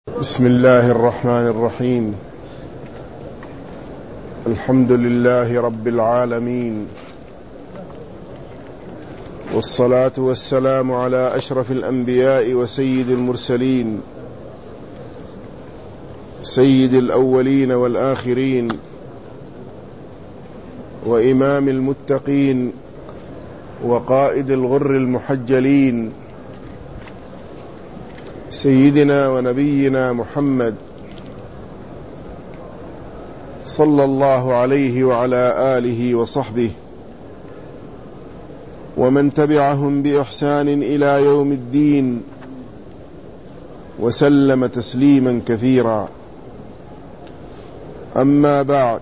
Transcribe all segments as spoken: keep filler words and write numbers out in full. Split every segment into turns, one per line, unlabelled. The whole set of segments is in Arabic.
بسم الله الرحمن الرحيم. الحمد لله رب العالمين، والصلاة والسلام على أشرف الأنبياء وسيد المرسلين، سيد الأولين والآخرين، وإمام المتقين، وقائد الغر المحجلين، سيدنا ونبينا محمد صلى الله عليه وعلى آله وصحبه ومن تبعهم بإحسان إلى يوم الدين، وسلم تسليما كثيرا. أما بعد،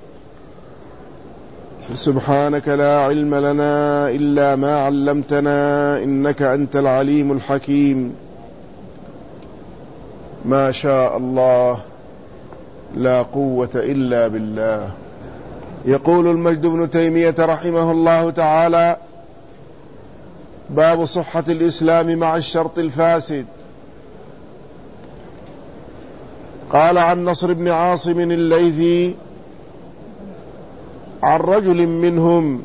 سبحانك لا علم لنا إلا ما علمتنا إنك أنت العليم الحكيم. ما شاء الله لا قوة إلا بالله. يقول المجد بن تيمية رحمه الله تعالى: باب صحة الإسلام مع الشرط الفاسد. قال عن نصر بن عاصم الليثي عن رجل منهم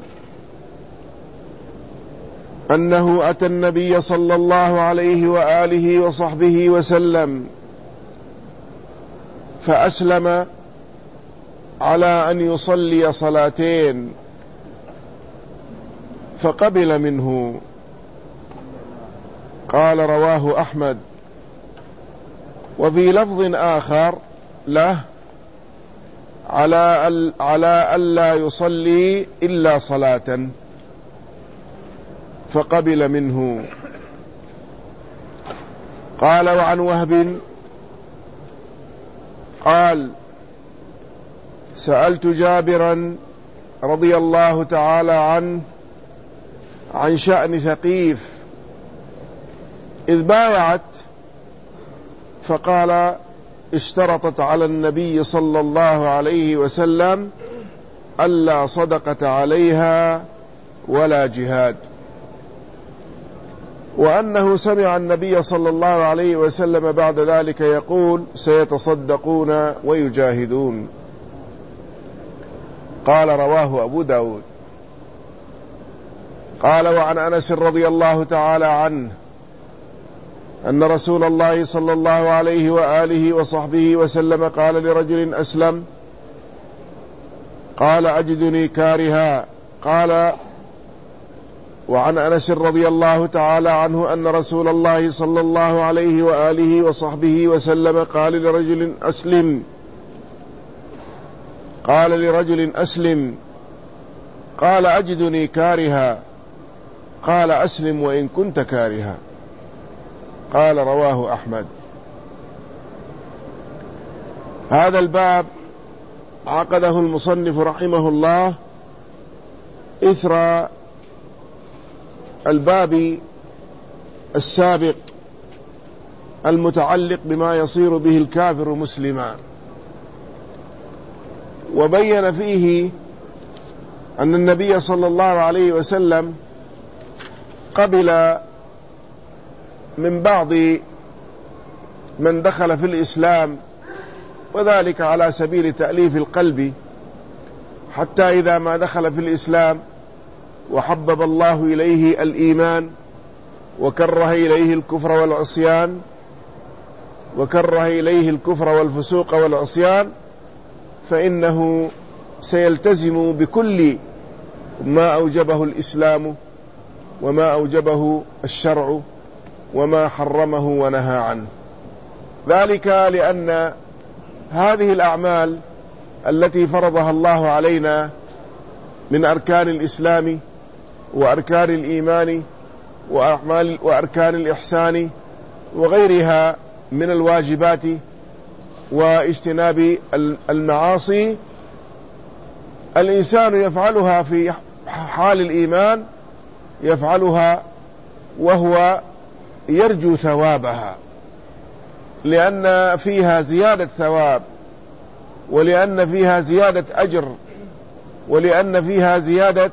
أنه أتى النبي صلى الله عليه وآله وصحبه وسلم فأسلم على أن يصلي صلاتين فقبل منه. قال رواه أحمد. وفي لفظ آخر له: على على ألا يصلي إلا صلاة فقبل منه. قال وعن وهب قال: سألت جابرا رضي الله تعالى عنه عن شأن ثقيف إذ بايعت، فقال: اشترطت على النبي صلى الله عليه وسلم ألا صدقة عليها ولا جهاد، وأنه سمع النبي صلى الله عليه وسلم بعد ذلك يقول: سيتصدقون ويجاهدون. قال رواه أبو داود. قال وعن أنس رضي الله تعالى عنه أن رسول الله صلى الله عليه وآله وصحبه وسلم قال لرجل أسلم: قال: أجدني كارها. قال وعن أنس رضي الله تعالى عنه أن رسول الله صلى الله عليه وآله وصحبه وسلم قال لرجل أسلم قال لرجل أسلم قال: أجدني كارها. قال: أسلم وإن كنت كارها. قال رواه أحمد. هذا الباب عقده المصنف رحمه الله إثر الباب السابق المتعلق بما يصير به الكافر مسلما، وبين فيه أن النبي صلى الله عليه وسلم قبل من بعض من دخل في الإسلام، وذلك على سبيل تأليف القلب، حتى إذا ما دخل في الإسلام وحبب الله إليه الإيمان وكره إليه الكفر والعصيان وكره إليه الكفر والفسوق والعصيان، فإنه سيلتزم بكل ما أوجبه الإسلام وما أوجبه الشرع وما حرمه ونهى عنه. ذلك لأن هذه الأعمال التي فرضها الله علينا من أركان الإسلام وأركان الإيمان وأعمال وأركان الإحسان وغيرها من الواجبات واجتناب المعاصي، الإنسان يفعلها في حال الإيمان، يفعلها وهو يرجو ثوابها، لأن فيها زيادة ثواب، ولأن فيها زيادة أجر، ولأن فيها زيادة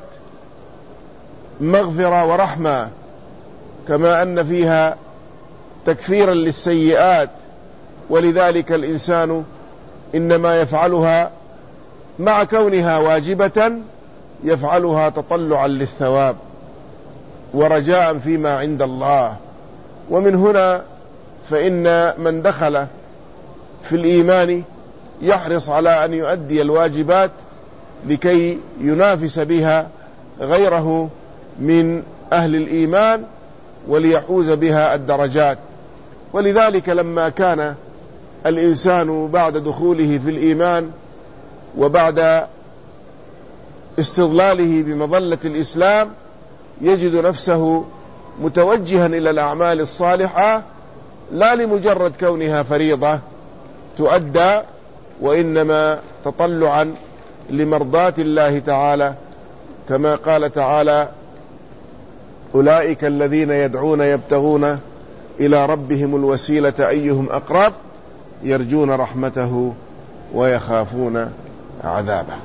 مغفرة ورحمة، كما أن فيها تكفيرا للسيئات ولذلك الإنسان إنما يفعلها مع كونها واجبة يفعلها تطلعا للثواب ورجاء فيما عند الله. ومن هنا فإن من دخل في الإيمان يحرص على أن يؤدي الواجبات لكي ينافس بها غيره من أهل الإيمان وليحوز بها الدرجات. ولذلك لما كان الإنسان بعد دخوله في الإيمان وبعد استظلاله بمظلة الإسلام يجد نفسه متوجها إلى الأعمال الصالحة لا لمجرد كونها فريضة تؤدى، وإنما تطلعا لمرضاة الله تعالى، كما قال تعالى: أولئك الذين يدعون يبتغون إلى ربهم الوسيلة أيهم أقرب يرجون رحمته ويخافون عذابه.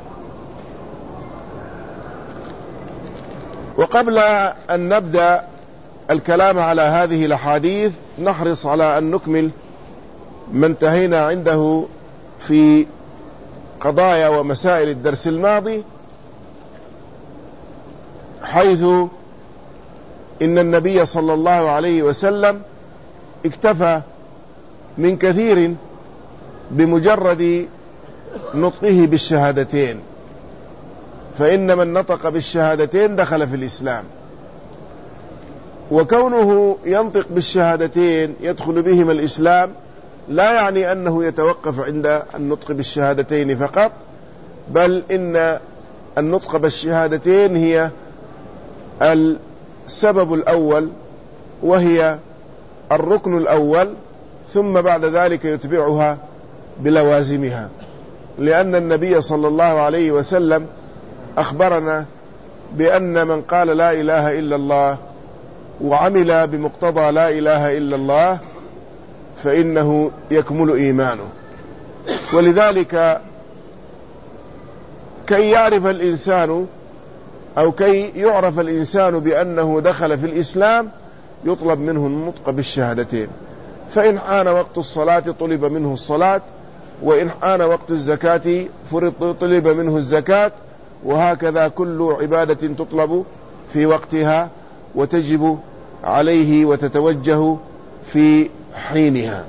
وقبل أن نبدأ الكلام على هذه الأحاديث نحرص على أن نكمل ما انتهينا عنده في قضايا ومسائل الدرس الماضي، حيث إن النبي صلى الله عليه وسلم اكتفى من كثير بمجرد نطقه بالشهادتين، فإن من نطق بالشهادتين دخل في الإسلام. وكونه ينطق بالشهادتين يدخل بهما الإسلام لا يعني أنه يتوقف عند النطق بالشهادتين فقط، بل إن النطق بالشهادتين هي السبب الأول وهي الركن الأول، ثم بعد ذلك يتبعها بلوازمها، لأن النبي صلى الله عليه وسلم أخبرنا بأن من قال لا إله إلا الله وعمل بمقتضى لا إله إلا الله فإنه يكمل إيمانه. ولذلك كي يعرف الإنسان أو كي يعرف الإنسان بأنه دخل في الإسلام يطلب منه النطق بالشهادتين، فإن حان وقت الصلاة طلب منه الصلاة، وإن حان وقت الزكاة فرض طلب منه الزكاة، وهكذا كل عبادة تطلب في وقتها وتجب عليه وتتوجه في حينها.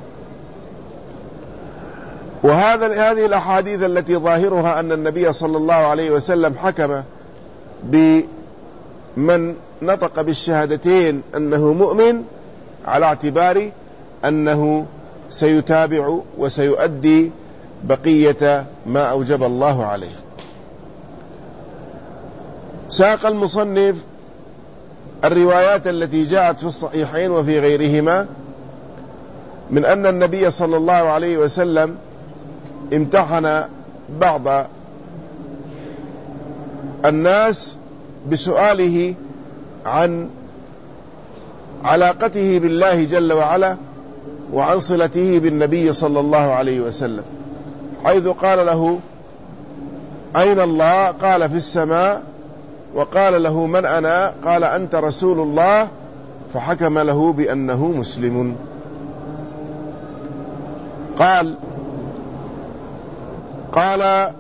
وهذا هذه الأحاديث التي ظاهرها أن النبي صلى الله عليه وسلم حكم بمن نطق بالشهادتين أنه مؤمن على اعتبار أنه سيتابع وسيؤدي بقية ما أوجب الله عليه. ساق المصنف الروايات التي جاءت في الصحيحين وفي غيرهما من أن النبي صلى الله عليه وسلم امتحن بعض الناس بسؤاله عن علاقته بالله جل وعلا وعن صلته بالنبي صلى الله عليه وسلم، حيث قال له: أين الله؟ قال: في السماء. وقال له: من أنا؟ قال: أنت رسول الله. فحكم له بأنه مسلم. قال قال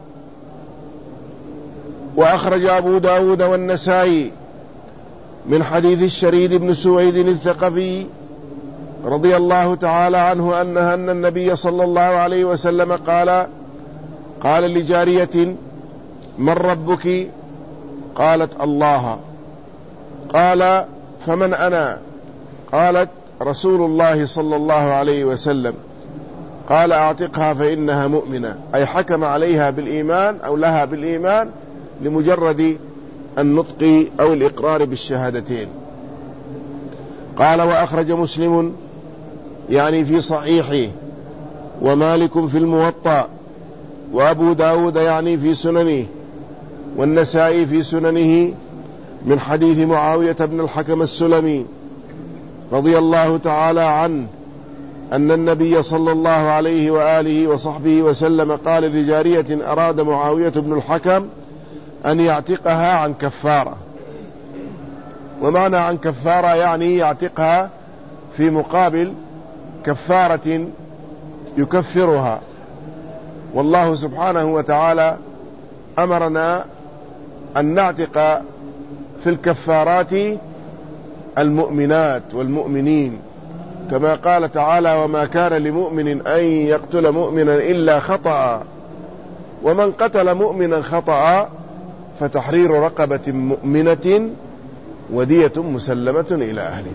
وأخرج أبو داود والنسائي من حديث الشريد بن سويد الثقفي رضي الله تعالى عنه أنها أن النبي صلى الله عليه وسلم قال قال لجارية: من ربك؟ قالت: الله. قال: فمن أنا؟ قالت: رسول الله صلى الله عليه وسلم. قال: أعتقها فإنها مؤمنة، أي حكم عليها بالإيمان أو لها بالإيمان لمجرد النطق أو الإقرار بالشهادتين. قال: وأخرج مسلم يعني في صحيحه، ومالك في الموطأ، وأبو داود يعني في سننه، والنسائي في سننه من حديث معاوية بن الحكم السلمي رضي الله تعالى عنه أن النبي صلى الله عليه وآله وصحبه وسلم قال لجارية أراد معاوية بن الحكم أن يعتقها عن كفارة. ومعنى عن كفارة يعني يعتقها في مقابل كفارة يكفرها. والله سبحانه وتعالى أمرنا أن نعتق في الكفارات المؤمنات والمؤمنين، كما قال تعالى: وما كان لمؤمن أن يقتل مؤمنا إلا خطأ، ومن قتل مؤمنا خطأ فتحرير رقبة مؤمنة ودية مسلمة إلى أهله.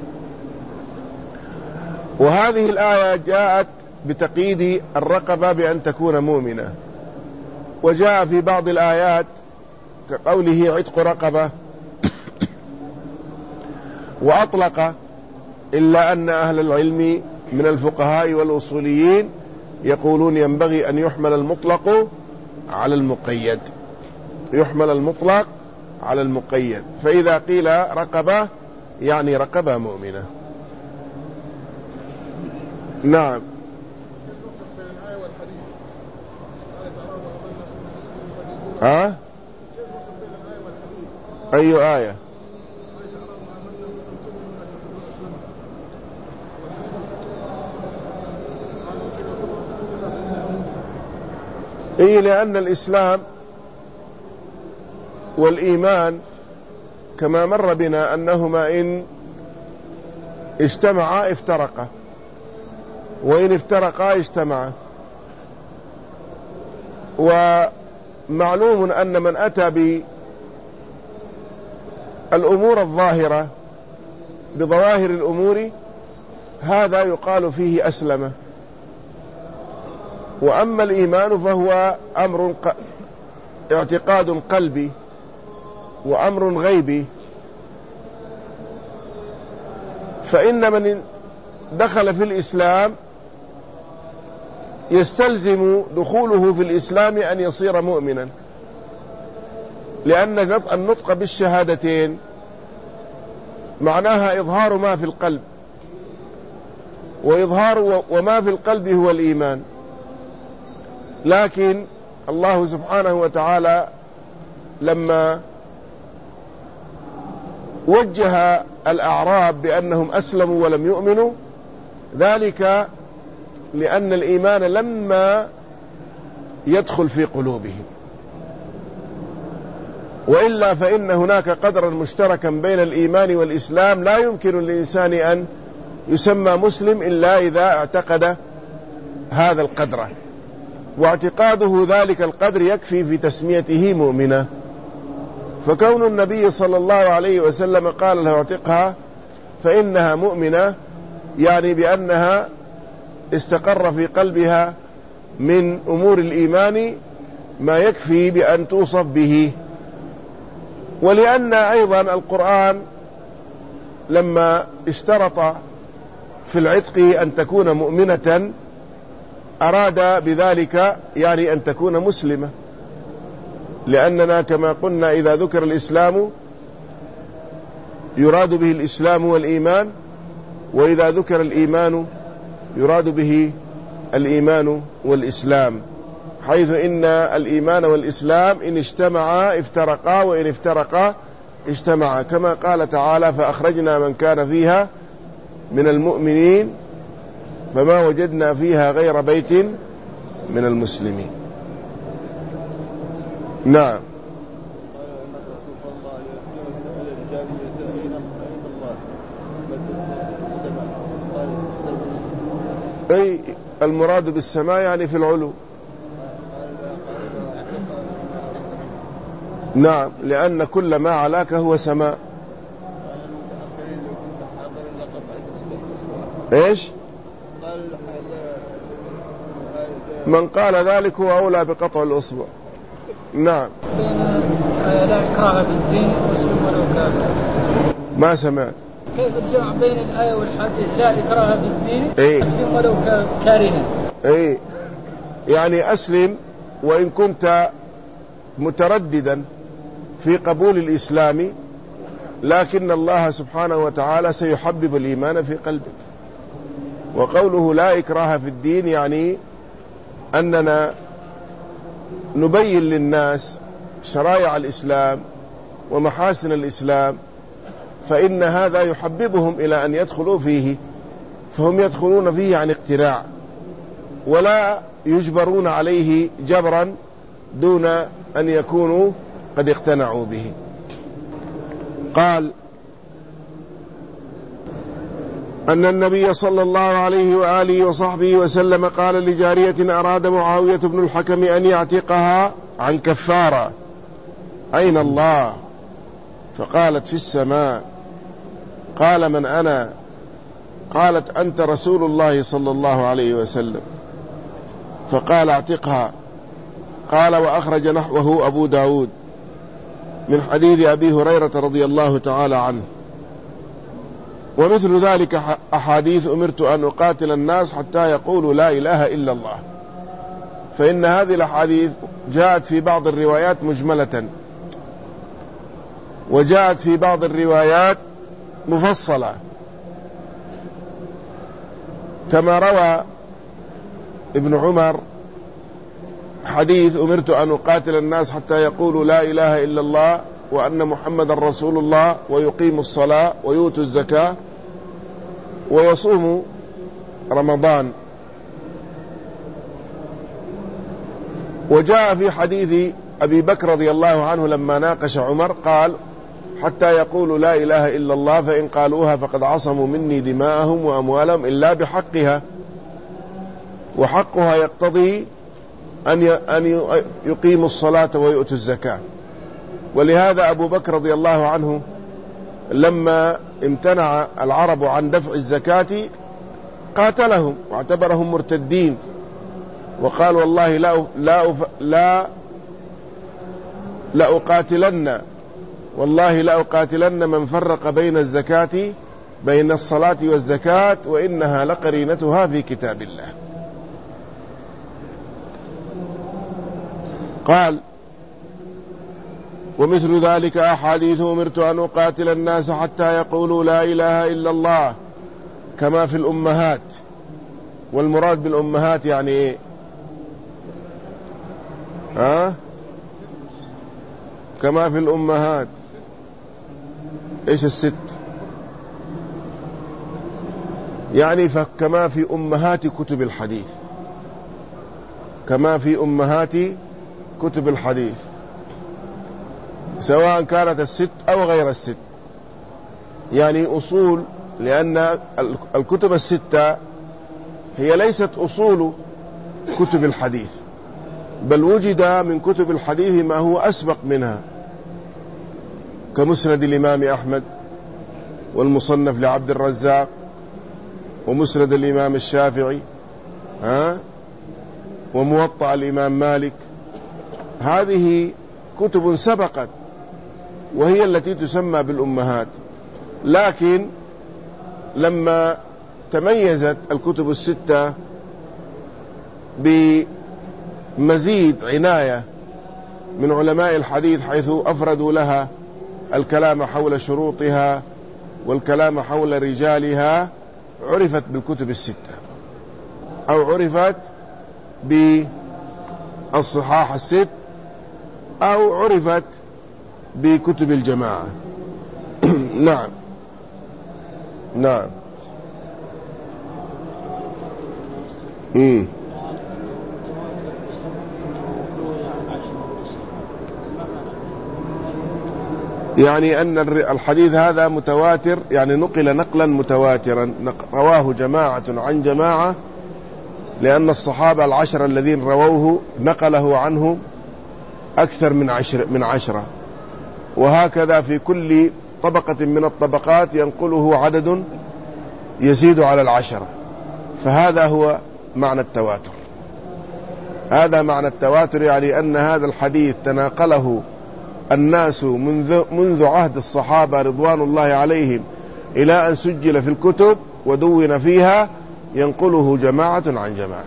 وهذه الآية جاءت بتقييد الرقبة بأن تكون مؤمنة، وجاء في بعض الآيات كقوله عتق رقبة، وأطلق، إلا أن أهل العلم من الفقهاء والأصوليين يقولون ينبغي أن يحمل المطلق على المقيد، يحمل المطلق على المقيد، فإذا قيل رقبة يعني رقبة مؤمنة. نعم. ها؟ أي آية؟ إيه، لأن الإسلام والإيمان كما مر بنا أنهما إن اجتمعا افترقا، وإن افترقا اجتمعا. ومعلوم أن من أتى بالأمور الظاهرة بظواهر الأمور هذا يقال فيه أسلم. وأما الإيمان فهو أمر ق... اعتقاد قلبي وأمر غيبي، فإن من دخل في الإسلام يستلزم دخوله في الإسلام أن يصير مؤمنا، لأن النطق بالشهادتين معناها إظهار ما في القلب، وإظهار وما في القلب هو الإيمان. لكن الله سبحانه وتعالى لما وجه الأعراب بأنهم أسلموا ولم يؤمنوا، ذلك لأن الإيمان لما يدخل في قلوبهم، وإلا فإن هناك قدرا مشتركا بين الإيمان والإسلام لا يمكن للإنسان أن يسمى مسلم إلا إذا اعتقد هذا القدر، واعتقاده ذلك القدر يكفي في تسميته مؤمنا. فكون النبي صلى الله عليه وسلم قال له اعتقها فإنها مؤمنة، يعني بأنها استقر في قلبها من أمور الإيمان ما يكفي بأن توصف به. ولأن أيضا القرآن لما اشترط في العتق أن تكون مؤمنة أراد بذلك يعني أن تكون مسلمة، لأننا كما قلنا إذا ذكر الإسلام يراد به الإسلام والإيمان، وإذا ذكر الإيمان يراد به الإيمان والإسلام، حيث إن الإيمان والإسلام إن اجتمعا افترقا، وإن افترقا اجتمعا، كما قال تعالى: فأخرجنا من كان فيها من المؤمنين فما وجدنا فيها غير بيت من المسلمين. نعم. أي المراد بالسماء يعني في العلو. نعم، لأن كل ما علاك هو سماء. إيش؟ من قال ذلك هو أولى بقطع الأصبع. نعم.
لا إكراه في الدين مسلم ولو كافر.
ما سمعت.
كيف الجمع بين الآية والحديث؟ لا إكراه في الدين
إيه؟
مسلم ولو كارها.
إيه، يعني أسلم وإن كنت مترددا في قبول الإسلام، لكن الله سبحانه وتعالى سيحبب الإيمان في قلبك. وقوله لا إكراه في الدين يعني أننا نبين للناس شرائع الإسلام ومحاسن الإسلام، فإن هذا يحببهم إلى أن يدخلوا فيه، فهم يدخلون فيه عن اقتناع. ولا يجبرون عليه جبرا دون أن يكونوا قد اقتنعوا به. قال أن النبي صلى الله عليه وآله وصحبه وسلم قال لجارية أراد معاوية بن الحكم أن يعتقها عن كفارة: أين الله؟ فقالت: في السماء. قال: من أنا؟ قالت: أنت رسول الله صلى الله عليه وسلم. فقال: اعتقها. قال: وأخرج نحوه أبو داود من حديث أبي هريرة رضي الله تعالى عنه. ومثل ذلك أحاديث: أمرت أن أقاتل الناس حتى يقولوا لا إله إلا الله. فإن هذه الأحاديث جاءت في بعض الروايات مجملة، وجاءت في بعض الروايات مفصلة، كما روى ابن عمر حديث: أمرت أن أقاتل الناس حتى يقولوا لا إله إلا الله وأن محمد رسول الله ويقيموا الصلاة ويؤتوا الزكاة ويصوموا رمضان. وجاء في حديث أبي بكر رضي الله عنه لما ناقش عمر قال: حتى يقولوا لا إله إلا الله فإن قالوها فقد عصموا مني دماءهم وأموالهم إلا بحقها، وحقها يقتضي أن يقيموا الصلاة ويؤتوا الزكاة. ولهذا أبو بكر رضي الله عنه لما امتنع العرب عن دفع الزكاة قاتلهم واعتبرهم مرتدين، وقال: والله لا لا لا لأقاتلن والله لأقاتلن من فرق بين الزكاة بين الصلاة والزكاة وإنها لقرينتها في كتاب الله. قال: ومثل ذلك أحاديث: أمرت أن أقاتل الناس حتى يقولوا لا إله إلا الله، كما في الأمهات. والمراد بالأمهات يعني إيه؟ ها؟ كما في الأمهات. إيش الست؟ يعني فكما في أمهات كتب الحديث، كما في أمهات كتب الحديث، سواء كانت الست أو غير الست، يعني أصول. لأن الكتب الستة هي ليست أصول كتب الحديث، بل وجد من كتب الحديث ما هو أسبق منها، كمسند الإمام أحمد، والمصنف لعبد الرزاق، ومسند الإمام الشافعي، ها، وموطأ الإمام مالك. هذه كتب سبقت وهي التي تسمى بالأمهات. لكن لما تميزت الكتب الستة بمزيد عناية من علماء الحديث حيث أفردوا لها الكلام حول شروطها والكلام حول رجالها، عرفت بالكتب الستة، أو عرفت بالصحاح الست، أو عرفت بكتب الجماعة. نعم نعم. مم. يعني أن الحديث هذا متواتر، يعني نقل نقلا متواترا، رواه جماعة عن جماعة، لأن الصحابة العشرة الذين رووه نقله عنه أكثر من عشر من عشرة، وهكذا في كل طبقة من الطبقات ينقله عدد يزيد على العشرة. فهذا هو معنى التواتر، هذا معنى التواتر، يعني أن هذا الحديث تناقله الناس منذ, منذ عهد الصحابة رضوان الله عليهم إلى أن سجل في الكتب ودون فيها، ينقله جماعة عن جماعة.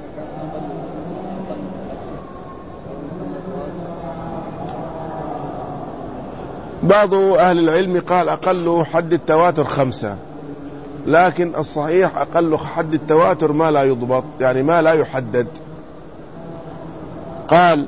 بعض أهل العلم قال أقل حد التواتر خمسة، لكن الصحيح أقل حد التواتر ما لا يضبط، يعني ما لا يحدد. قال: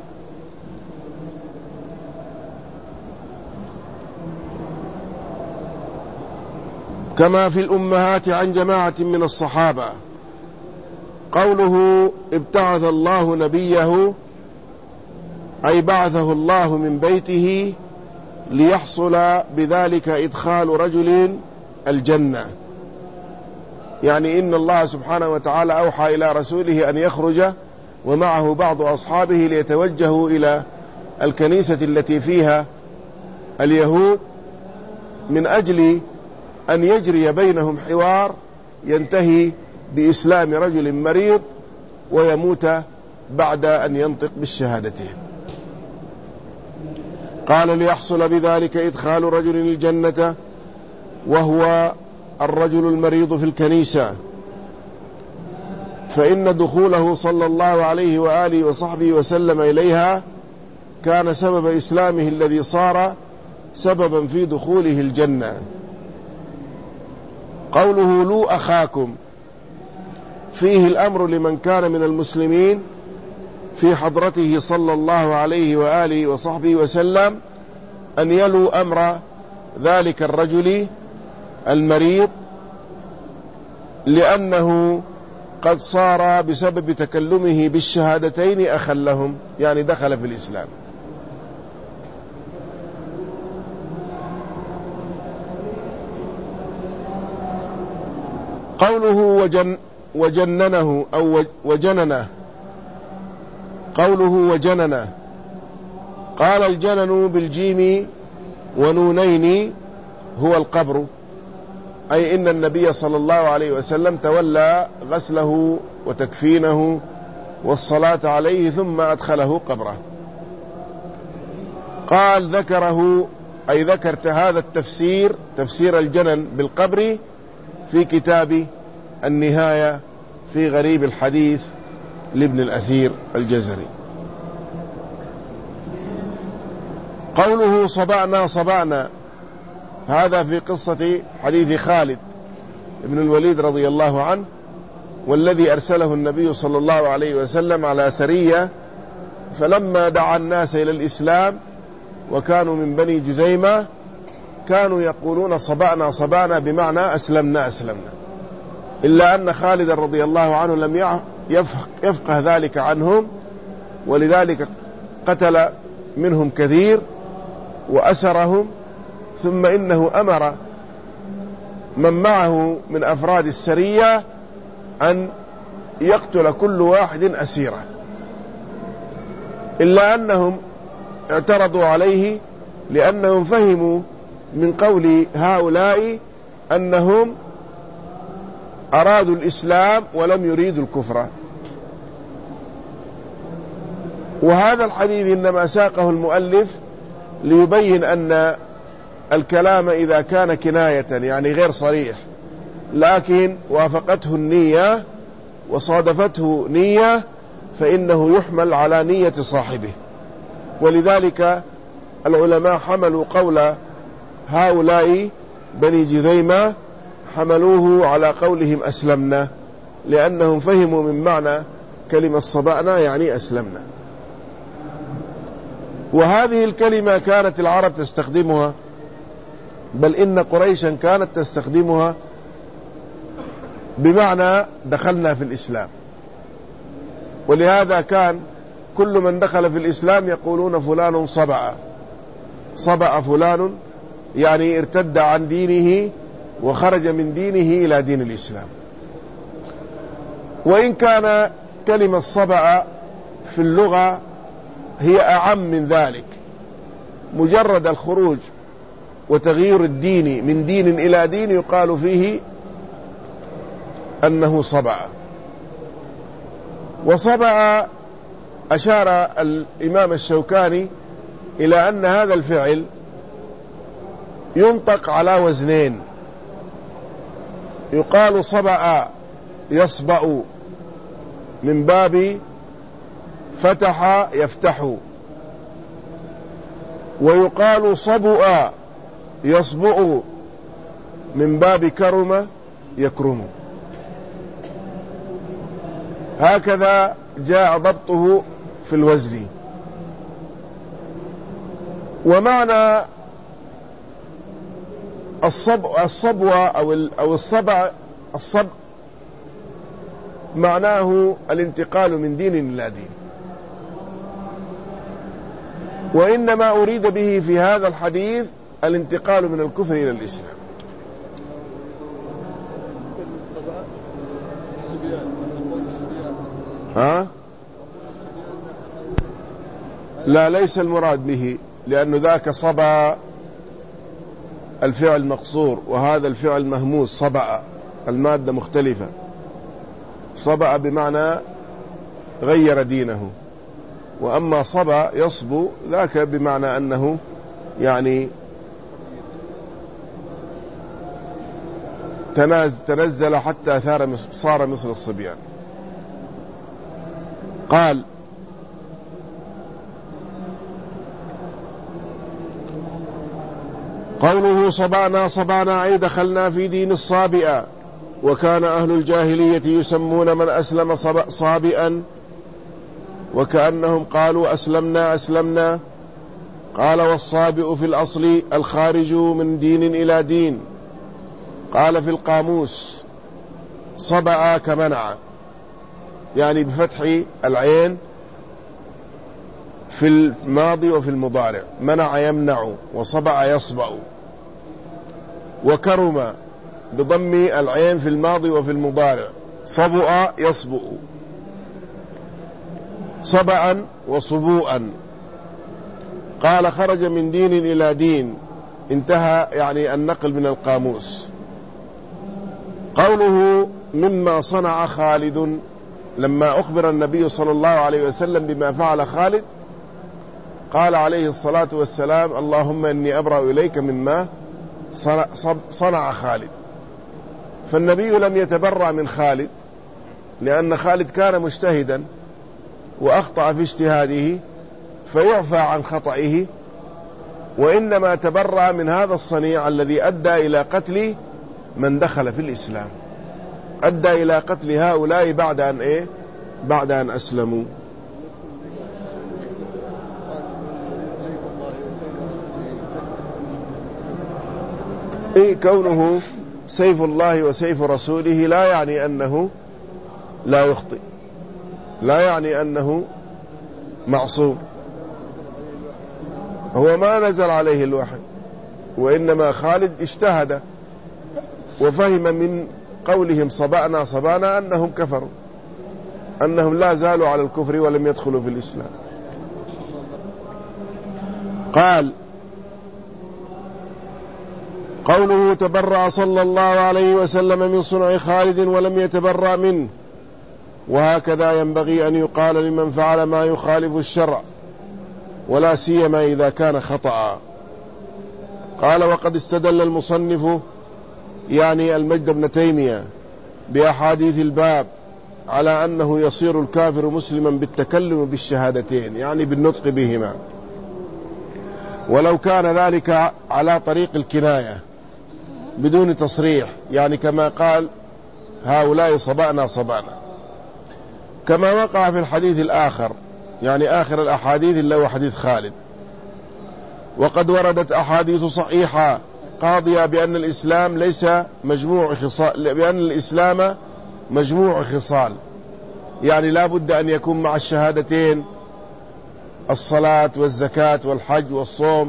كما في الأمهات عن جماعة من الصحابة. قوله ابتعث الله نبيه أي بعثه الله من بيته ليحصل بذلك إدخال رجل الجنة، يعني إن الله سبحانه وتعالى أوحى إلى رسوله أن يخرج ومعه بعض أصحابه ليتوجهوا إلى الكنيسة التي فيها اليهود من أجل أن يجري بينهم حوار ينتهي بإسلام رجل مريض ويموت بعد أن ينطق بالشهادتين. قال ليحصل بذلك إدخال رجل الجنة وهو الرجل المريض في الكنيسة، فإن دخوله صلى الله عليه وآله وصحبه وسلم إليها كان سبب إسلامه الذي صار سببا في دخوله الجنة. قوله لو أخاكم فيه الأمر لمن كان من المسلمين في حضرته صلى الله عليه وآله وصحبه وسلم أن يلو أمر ذلك الرجل المريض، لأنه قد صار بسبب تكلمه بالشهادتين أخا لهم، يعني دخل في الإسلام. قوله وجن وجننه أو وجننه، قوله وجننه قال الجنن بالجيم ونونين هو القبر، أي إن النبي صلى الله عليه وسلم تولى غسله وتكفينه والصلاة عليه ثم أدخله قبره. قال ذكره أي ذكرت هذا التفسير تفسير الجنن بالقبر في كتاب النهاية في غريب الحديث لابن الأثير الجزري. قوله صبعنا صبعنا هذا في قصة حديث خالد بن الوليد رضي الله عنه، والذي أرسله النبي صلى الله عليه وسلم على سرية، فلما دعا الناس إلى الإسلام وكانوا من بني جزيمة كانوا يقولون صبعنا صبعنا بمعنى أسلمنا أسلمنا، إلا أن خالد رضي الله عنه لم يفقه ذلك عنهم، ولذلك قتل منهم كثير وأسرهم، ثم إنه أمر من معه من أفراد السرية أن يقتل كل واحد أسيره، إلا أنهم اعترضوا عليه لأنهم فهموا من قول هؤلاء أنهم أرادوا الإسلام ولم يريدوا الكفر. وهذا الحديث إنما ساقه المؤلف ليبين أن الكلام إذا كان كناية يعني غير صريح لكن وافقته النية وصادفته نية فإنه يحمل على نية صاحبه، ولذلك العلماء حملوا قول هؤلاء بني جذيمة حملوه على قولهم أسلمنا، لأنهم فهموا من معنى كلمة صبعنا يعني أسلمنا. وهذه الكلمة كانت العرب تستخدمها، بل إن قريشا كانت تستخدمها بمعنى دخلنا في الإسلام، ولهذا كان كل من دخل في الإسلام يقولون فلان صبع، صبع فلان يعني ارتد عن دينه وخرج من دينه إلى دين الإسلام. وإن كان كلمة صبع في اللغة هي أعم من ذلك، مجرد الخروج وتغيير الدين من دين إلى دين يقال فيه أنه صبع. وصبع أشار الإمام الشوكاني إلى أن هذا الفعل ينطق على وزنين، يقال صبع يصبع من باب فتح يفتح، ويقال صبؤ يصبؤ من باب كرم يكرم. هكذا جاء ضبطه في الوزن. ومعنى الصبوة أو أو الصبع الصبع معناه الانتقال من دين إلى دين، وإنما أريد به في هذا الحديث الانتقال من الكفر إلى الإسلام. ها؟ لا، ليس المراد به، لأن ذاك صبا الفعل مقصور، وهذا الفعل مهموس صبأ، المادة مختلفة. صبأ بمعنى غير دينه، وأما صبا يصبو ذاك بمعنى أنه يعني تنزل حتى صار مثل الصبيان. قال: قوله صبعنا صبعنا أي دخلنا في دين الصابئة، وكان أهل الجاهلية يسمون من أسلم صابئا، وكأنهم قالوا أسلمنا أسلمنا. قال: والصابئ في الأصل الخارج من دين إلى دين. قال في القاموس: صبأ كمنع، يعني بفتح العين في الماضي وفي المضارع، منع يمنع، وصبأ يصبأ. وكرم بضم العين في الماضي وفي المضارع، صبؤ يصبؤ، صبأ وصبوءا. قال: خرج من دين إلى دين، انتهى يعني النقل من القاموس. قوله مما صنع خالد، لما أخبر النبي صلى الله عليه وسلم بما فعل خالد قال عليه الصلاة والسلام: اللهم إني أبرأ إليك مما صنع خالد. فالنبي لم يتبرأ من خالد، لأن خالد كان مجتهدا وأخطأ في اجتهاده فيعفى عن خطئه، وإنما تبرأ من هذا الصنيع الذي أدى إلى قتل من دخل في الإسلام، أدى إلى قتل هؤلاء بعد أن إيه؟ بعد أن أسلموا. إيه كونه سيف الله وسيف رسوله لا يعني أنه لا يخطئ، لا يعني أنه معصوم. هو ما نزل عليه الوحي، وإنما خالد اجتهد وفهم من قولهم صبأنا صبأنا أنهم كفروا، أنهم لا زالوا على الكفر ولم يدخلوا في الإسلام. قال: قوله تبرأ صلى الله عليه وسلم من صنع خالد ولم يتبرأ منه، وهكذا ينبغي أن يقال لمن فعل ما يخالف الشرع، ولا سيما إذا كان خطأ. قال: وقد استدل المصنف يعني المجد بن تيمية بأحاديث الباب على أنه يصير الكافر مسلما بالتكلم بالشهادتين، يعني بالنطق بهما، ولو كان ذلك على طريق الكناية بدون تصريح، يعني كما قال هؤلاء صبأنا صبأنا، كما وقع في الحديث الآخر، يعني آخر الأحاديث اللي هو حديث خالد. وقد وردت أحاديث صحيحة قاضية بأن الإسلام ليس مجموع خصال، بأن الإسلام مجموع خصال، يعني لا بد أن يكون مع الشهادتين الصلاة والزكاة والحج والصوم.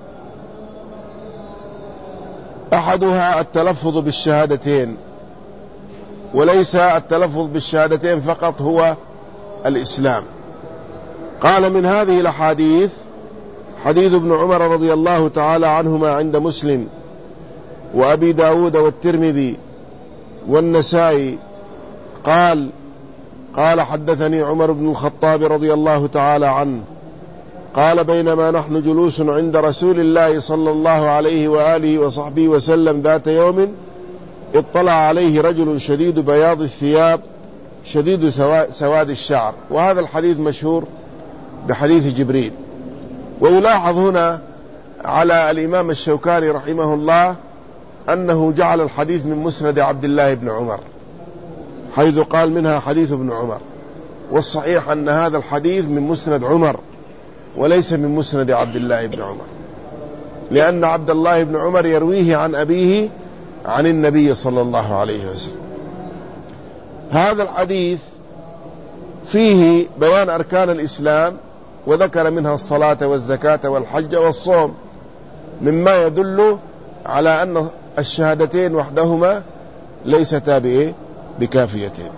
أحدها التلفظ بالشهادتين، وليس التلفظ بالشهادتين فقط هو الإسلام. قال: من هذه الأحاديث حديث ابن عمر رضي الله تعالى عنهما عند مسلم وأبي داود والترمذي والنسائي. قال قال حدثني عمر بن الخطاب رضي الله تعالى عنه قال: بينما نحن جلوس عند رسول الله صلى الله عليه وآله وصحبه وسلم ذات يوم، اطلع عليه رجل شديد بياض الثياب شديد سواد الشعر. وهذا الحديث مشهور بحديث جبريل. ويلاحظ هنا على الإمام الشوكاني رحمه الله أنه جعل الحديث من مسند عبد الله بن عمر، حيث قال منها حديث ابن عمر، والصحيح أن هذا الحديث من مسند عمر وليس من مسند عبد الله بن عمر، لأن عبد الله بن عمر يرويه عن أبيه عن النبي صلى الله عليه وسلم. هذا الحديث فيه بيان أركان الإسلام، وذكر منها الصلاة والزكاة والحج والصوم، مما يدل على أن الشهادتين وحدهما ليستا بكافيتين.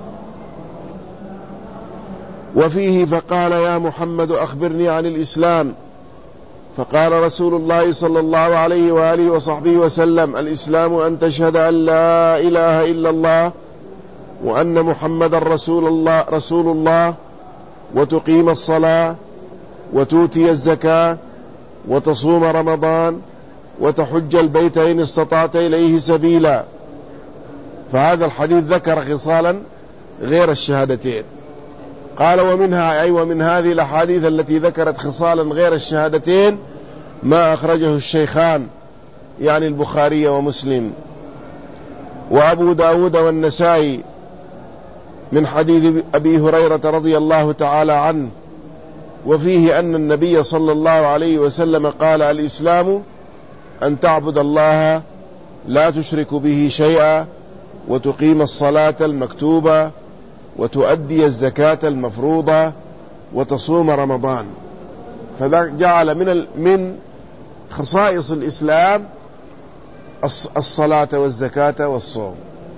وفيه فقال يا محمد أخبرني عن الإسلام، فقال رسول الله صلى الله عليه وآله وصحبه وسلم الإسلام أن تشهد أن لا إله إلا الله وأن محمد رسول الله, رسول الله وتقيم الصلاة وتؤتي الزكاة وتصوم رمضان وتحج البيت إن استطعت إليه سبيلا. فهذا الحديث ذكر خصالا غير الشهادتين. قال ومنها أي ومن هذه الأحاديث التي ذكرت خصالا غير الشهادتين ما أخرجه الشيخان يعني البخاري ومسلم وأبو داود والنسائي من حديث أبي هريرة رضي الله تعالى عنه، وفيه أن النبي صلى الله عليه وسلم قال الإسلام أن تعبد الله لا تشرك به شيئا وتقيم الصلاة المكتوبة وتؤدي الزكاة المفروضة وتصوم رمضان. فجعل من من خصائص الإسلام الصلاة والزكاة والصوم.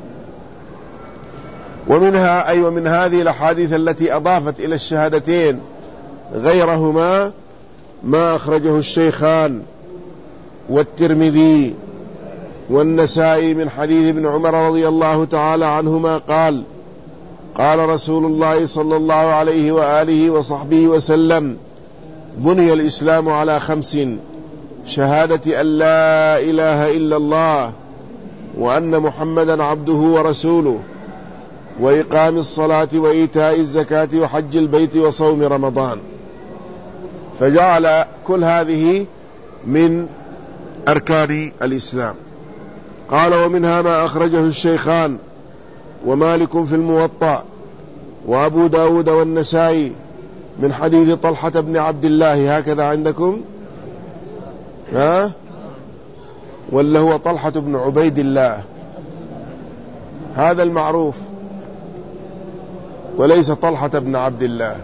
ومنها أي ومن هذه الأحاديث التي أضافت إلى الشهادتين غيرهما ما أخرجه الشيخان والترمذي والنسائي من حديث ابن عمر رضي الله تعالى عنهما قال قال رسول الله صلى الله عليه وآله وصحبه وسلم بني الإسلام على خمس: شهادة أن لا إله إلا الله وأن محمدا عبده ورسوله وإقام الصلاة وإيتاء الزكاة وحج البيت وصوم رمضان. فجعل كل هذه من أركان الإسلام. قال ومنها ما أخرجه الشيخان ومالك في الموطأ وأبو داود والنسائي من حديث طلحة بن عبد الله. هكذا عندكم ها ولا هو طلحة بن عبيد الله؟ هذا المعروف، وليس طلحة بن عبد الله،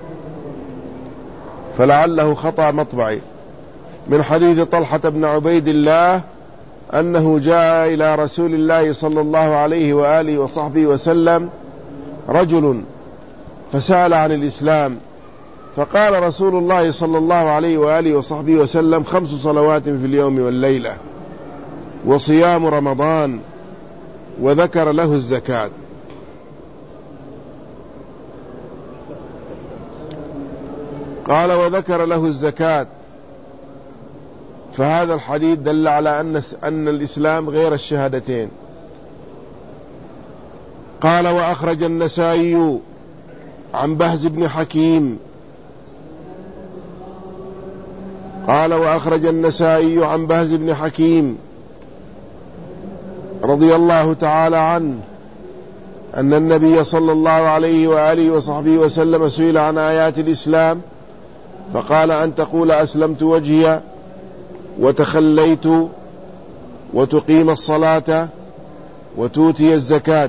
فلعله خطأ مطبعي. من حديث طلحة بن عبيد الله أنه جاء إلى رسول الله صلى الله عليه وآله وصحبه وسلم رجل فسأل عن الإسلام، فقال رسول الله صلى الله عليه وآله وصحبه وسلم: خمس صلوات في اليوم والليلة وصيام رمضان، وذكر له الزكاة. قال وذكر له الزكاة. فهذا الحديث دل على أن أن الإسلام غير الشهادتين. قال وأخرج النسائي عن بهز بن حكيم قال وأخرج النسائي عن بهز بن حكيم رضي الله تعالى عنه أن النبي صلى الله عليه وآله وصحبه وسلم سئل عن آيات الإسلام فقال: أن تقول أسلمت وجهي وتخليت وتقيم الصلاة وتؤتي الزكاة.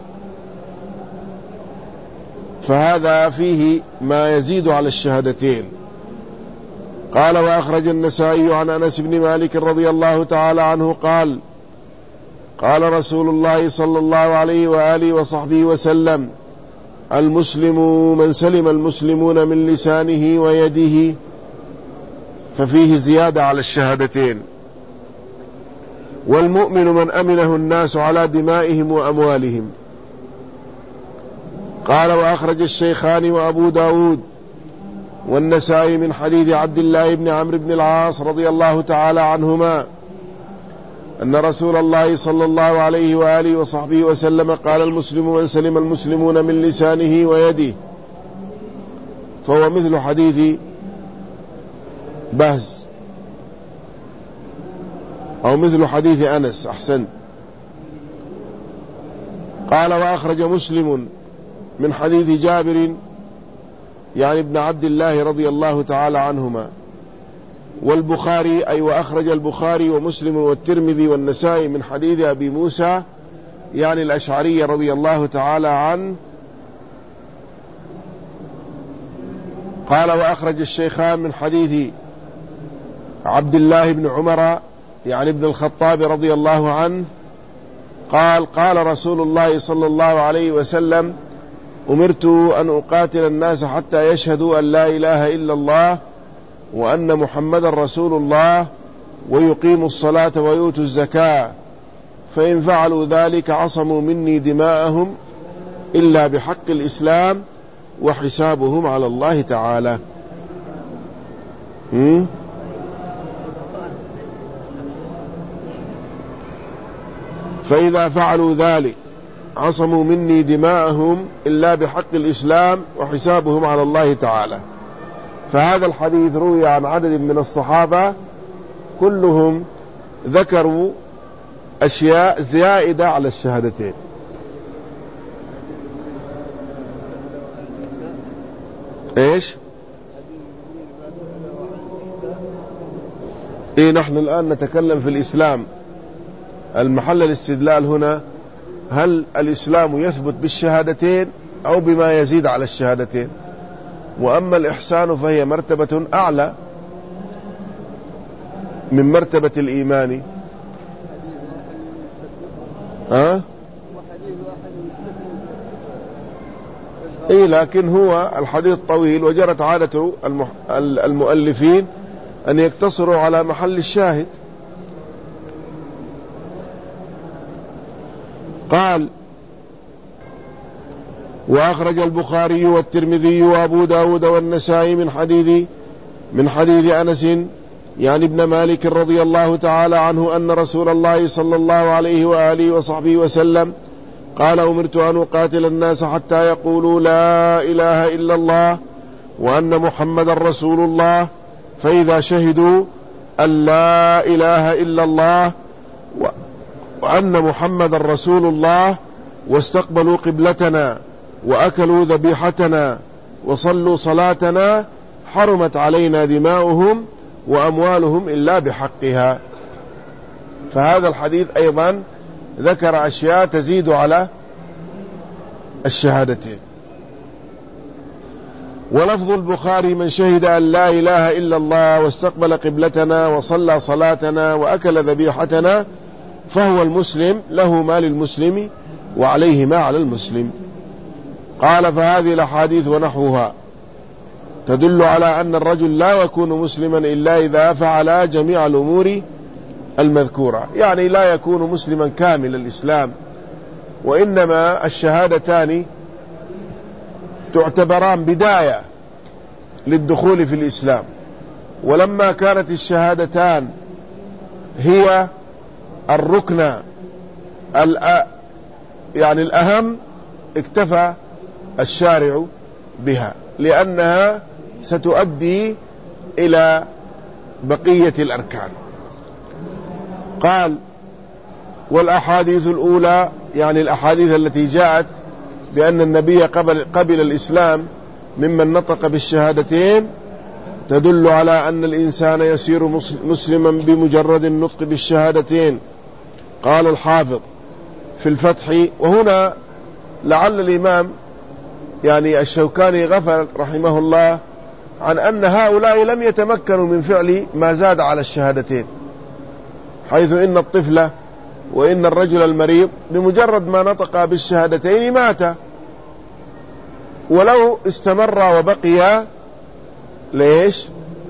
فهذا فيه ما يزيد على الشهادتين. قال وأخرج النسائي عن أنس بن مالك رضي الله تعالى عنه قال: قال رسول الله صلى الله عليه وآله وصحبه وسلم: المسلم من سلم المسلمون من لسانه ويده. ففيه زيادة على الشهادتين. والمؤمن من أمنه الناس على دمائهم وأموالهم. قال وأخرج الشيخان وأبو داود والنسائي من حديث عبد الله بن عمرو بن العاص رضي الله تعالى عنهما أن رسول الله صلى الله عليه وآله وصحبه وسلم قال: المسلم من سلم المسلمون من لسانه ويده. فهو مثل حديث بهز أو مثل حديث أنس. أحسن. قال وأخرج مسلم من حديث جابر يعني ابن عبد الله رضي الله تعالى عنهما. والبخاري أي وأخرج البخاري ومسلم والترمذي والنسائي من حديث أبي موسى يعني الأشعري رضي الله تعالى عنه قال: وأخرج الشيخان من حديث عبد الله بن عمر يعني ابن الخطاب رضي الله عنه قال: قال رسول الله صلى الله عليه وسلم: أمرت أن أقاتل الناس حتى يشهدوا أن لا إله إلا الله وأن محمدا رسول الله ويقيموا الصلاة ويؤتوا الزكاة، فإن فعلوا ذلك عصموا مني دماءهم إلا بحق الإسلام وحسابهم على الله تعالى. م? فإذا فعلوا ذلك عصموا مني دماءهم إلا بحق الإسلام وحسابهم على الله تعالى. فهذا الحديث روي عن عدد من الصحابة كلهم ذكروا أشياء زائدة على الشهادتين. إيش؟ إيه، نحن الآن نتكلم في الإسلام. المحل الاستدلال هنا هل الإسلام يثبت بالشهادتين أو بما يزيد على الشهادتين؟ وأما الإحسان فهي مرتبة أعلى من مرتبة الإيمان. ها؟ إيه، لكن هو الحديث طويل، وجرت عادة المؤلفين أن يقتصروا على محل الشاهد. قال: وأخرج البخاري والترمذي وأبو داود والنسائي من حديث من حديث أنس يعني ابن مالك رضي الله تعالى عنه أن رسول الله صلى الله عليه وآله وصحبه وسلم قال: أمرت أن أقاتل الناس حتى يقولوا لا إله إلا الله وأن محمد رسول الله، فإذا شهدوا أن لا إله إلا الله وأن محمد رسول الله واستقبلوا قبلتنا وأكلوا ذبيحتنا وصلوا صلاتنا حرمت علينا دماؤهم وأموالهم إلا بحقها. فهذا الحديث أيضا ذكر أشياء تزيد على الشهادتين. ولفظ البخاري: من شهد أن لا إله إلا الله واستقبل قبلتنا وصلى صلاتنا وأكل ذبيحتنا فهو المسلم، له ما للمسلم وعليه ما على المسلم. قال: فهذه الأحاديث ونحوها تدل على أن الرجل لا يكون مسلما إلا إذا فعل جميع الأمور المذكورة، يعني لا يكون مسلما كامل الإسلام، وإنما الشهادتان تعتبران بداية للدخول في الإسلام. ولما كانت الشهادتان هي الركن يعني الأهم اكتفى الشارع بها، لأنها ستؤدي إلى بقية الأركان. قال: والأحاديث الأولى يعني الأحاديث التي جاءت بأن النبي قبل, قبل الإسلام ممن نطق بالشهادتين تدل على أن الإنسان يصير مسلما بمجرد النطق بالشهادتين. قال الحافظ في الفتح، وهنا لعل الإمام يعني الشوكاني غفل رحمه الله عن أن هؤلاء لم يتمكنوا من فعل ما زاد على الشهادتين، حيث إن الطفل وإن الرجل المريض بمجرد ما نطق بالشهادتين مات، ولو استمر وبقي ليش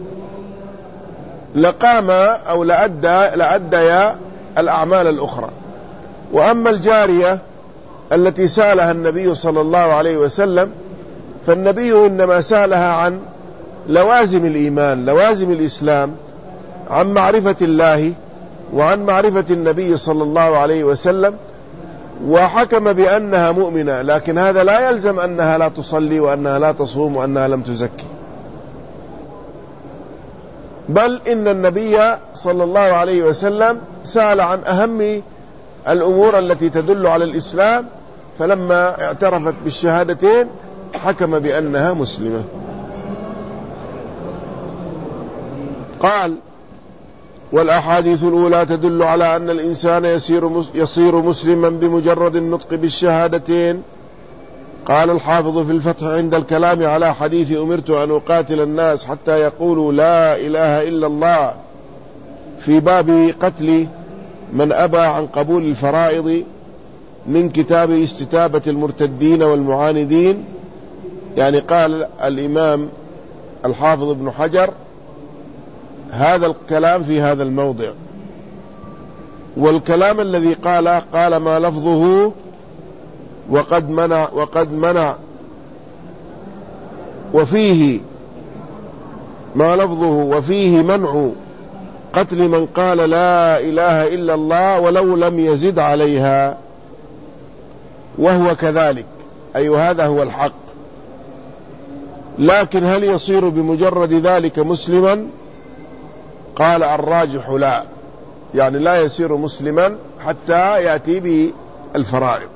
لقام أو لأدى لأدى الأعمال الأخرى. وأما الجارية التي سألها النبي صلى الله عليه وسلم فالنبي إنما سألها عن لوازم الإيمان، لوازم الإسلام، عن معرفة الله وعن معرفة النبي صلى الله عليه وسلم، وحكم بأنها مؤمنة، لكن هذا لا يلزم أنها لا تصلي وأنها لا تصوم وأنها لم تزكي، بل إن النبي صلى الله عليه وسلم سأل عن أهم الأمور التي تدل على الإسلام، فلما اعترفت بالشهادتين حكم بأنها مسلمة. قال: والأحاديث الأولى تدل على أن الإنسان يصير يصير مسلما بمجرد النطق بالشهادتين. قال الحافظ في الفتح عند الكلام على حديث أمرت أن أقاتل الناس حتى يقولوا لا إله إلا الله في باب قتل من أبى عن قبول الفرائض من كتاب استتابة المرتدين والمعاندين. يعني قال الإمام الحافظ ابن حجر هذا الكلام في هذا الموضع، والكلام الذي قال قال ما لفظه وقد منع وقد منع وفيه ما لفظه وفيه منع قتل من قال لا إله إلا الله ولو لم يزد عليها، وهو كذلك، أي هذا هو الحق. لكن هل يصير بمجرد ذلك مسلما؟ قال الراجح لا، يعني لا يصير مسلما حتى يأتي بالفرائض،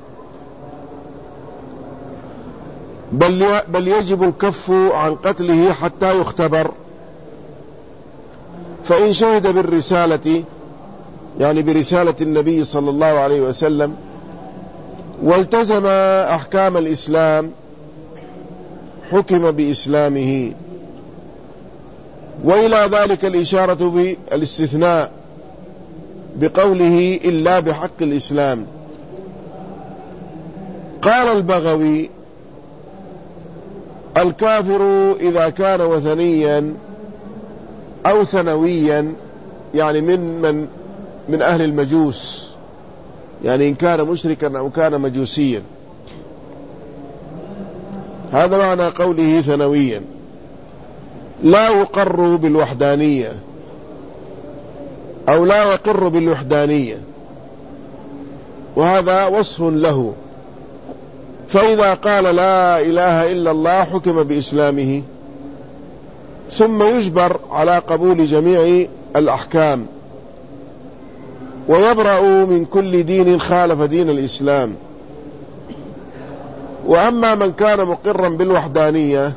بل بل يجب الكف عن قتله حتى يختبر. فإن شهد بالرسالة، يعني برسالة النبي صلى الله عليه وسلم، والتزم أحكام الإسلام حكم بإسلامه. وإلى ذلك الإشارة بالاستثناء بقوله إلا بحق الإسلام. قال البغوي الكافر إذا كان وثنيا أو ثنويا، يعني من من من أهل المجوس، يعني إن كان مشركا أو كان مجوسيا، هذا معنى قوله ثنويا، لا يقر بالوحدانية أو لا يقر بالوحدانية، وهذا وصف له. فإذا قال لا إله إلا الله حكم بإسلامه، ثم يجبر على قبول جميع الأحكام ويبرأ من كل دين خالف دين الإسلام. وأما من كان مقرا بالوحدانية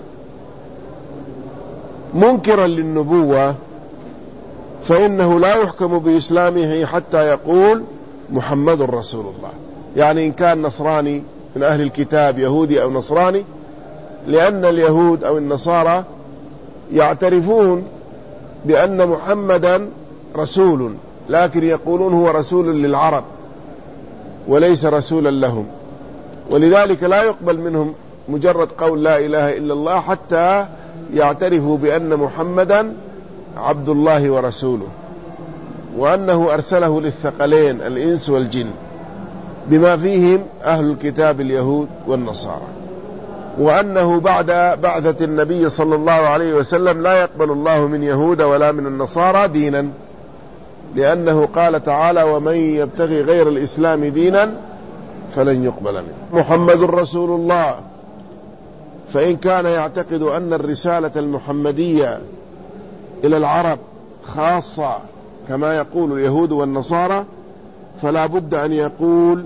منكرا للنبوة فإنه لا يحكم بإسلامه حتى يقول محمد رسول الله. يعني إن كان نصراني من أهل الكتاب، يهودي أو نصراني، لأن اليهود أو النصارى يعترفون بأن محمدا رسول، لكن يقولون هو رسول للعرب وليس رسولا لهم، ولذلك لا يقبل منهم مجرد قول لا إله إلا الله حتى يعترفوا بأن محمدا عبد الله ورسوله، وأنه أرسله للثقلين الإنس والجن بما فيهم أهل الكتاب اليهود والنصارى، وأنه بعد بعثة النبي صلى الله عليه وسلم لا يقبل الله من يهود ولا من النصارى دينا، لأنه قال تعالى ومن يبتغي غير الإسلام دينا فلن يقبل منه. محمد رسول الله، فإن كان يعتقد أن الرسالة المحمدية إلى العرب خاصة كما يقول اليهود والنصارى، فلا بد أن يقول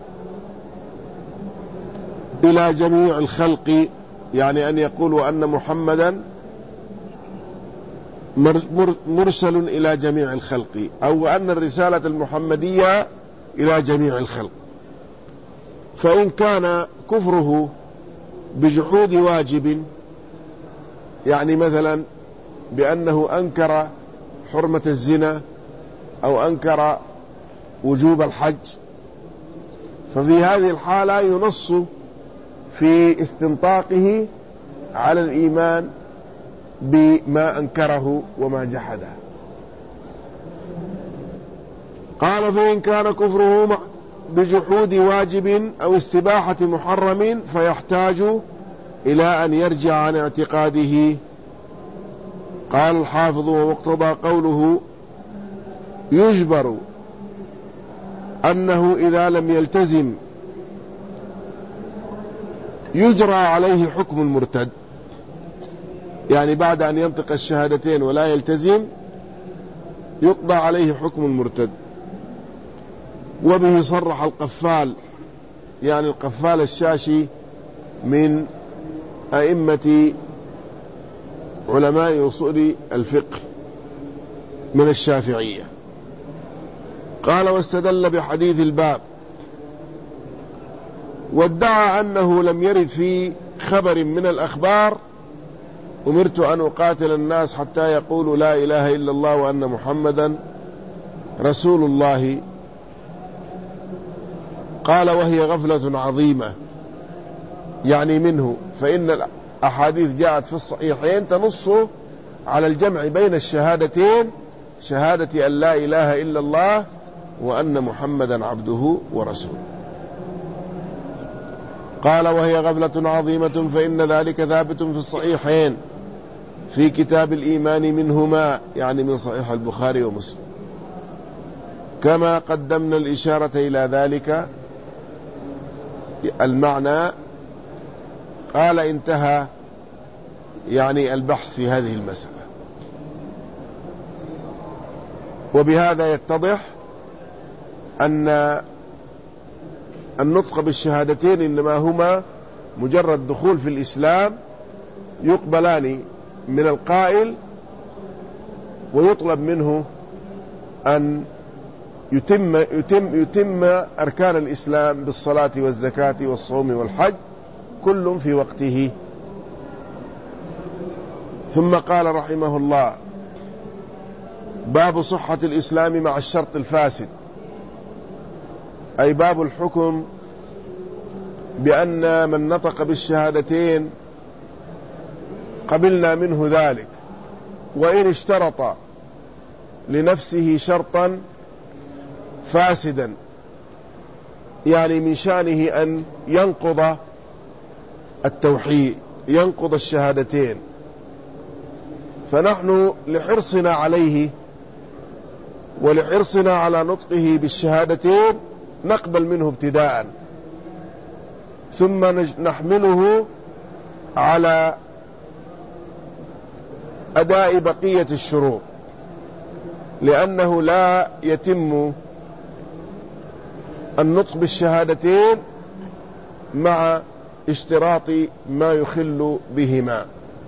إلى جميع الخلق، يعني أن يقولوا أن محمدا مرسل إلى جميع الخلق، أو أن الرسالة المحمدية إلى جميع الخلق. فإن كان كفره بجحود واجب، يعني مثلا بأنه أنكر حرمة الزنا أو أنكر وجوب الحج، ففي هذه الحالة ينص في استنطاقه على الإيمان بما أنكره وما جحده. قال فإن كان كفره بجحود واجب أو استباحة محرم فيحتاج إلى أن يرجع عن اعتقاده. قال الحافظ ومقتضى قوله يجبر أنه إذا لم يلتزم يجرى عليه حكم المرتد، يعني بعد أن ينطق الشهادتين ولا يلتزم يقضى عليه حكم المرتد. وبه صرح القفال، يعني القفال الشاشي من أئمة علماء أصول الفقه، من الشافعية. قال واستدل بحديث الباب، وادعى أنه لم يرد في خبر من الأخبار أمرت أن أقاتل الناس حتى يقولوا لا إله إلا الله وأن محمدا رسول الله. قال وهي غفلة عظيمة يعني منه، فإن الأحاديث جاءت في الصحيحين تنص على الجمع بين الشهادتين، شهادة أن لا إله إلا الله وأن محمدا عبده ورسوله. قال وهي غفلة عظيمة فإن ذلك ثابت في الصحيحين في كتاب الإيمان منهما، يعني من صحيح البخاري ومسلم، كما قدمنا الإشارة إلى ذلك المعنى. قال انتهى يعني البحث في هذه المسألة. وبهذا يتضح أن النطق بالشهادتين إنما هما مجرد دخول في الإسلام، يقبلان من القائل ويطلب منه أن يتم, يتم, يتم أركان الإسلام بالصلاة والزكاة والصوم والحج كل في وقته. ثم قال رحمه الله باب صحة الإسلام مع الشرط الفاسد، أي باب الحكم بأن من نطق بالشهادتين قبلنا منه ذلك، وإن اشترط لنفسه شرطا فاسدا يعني من شأنه أن ينقض التوحيد، ينقض الشهادتين، فنحن لحرصنا عليه ولحرصنا على نطقه بالشهادتين نقبل منه ابتداء، ثم نحمله على أداء بقية الشروط، لأنه لا يتم النطق بالشهادتين مع اشتراط ما يخل بهما.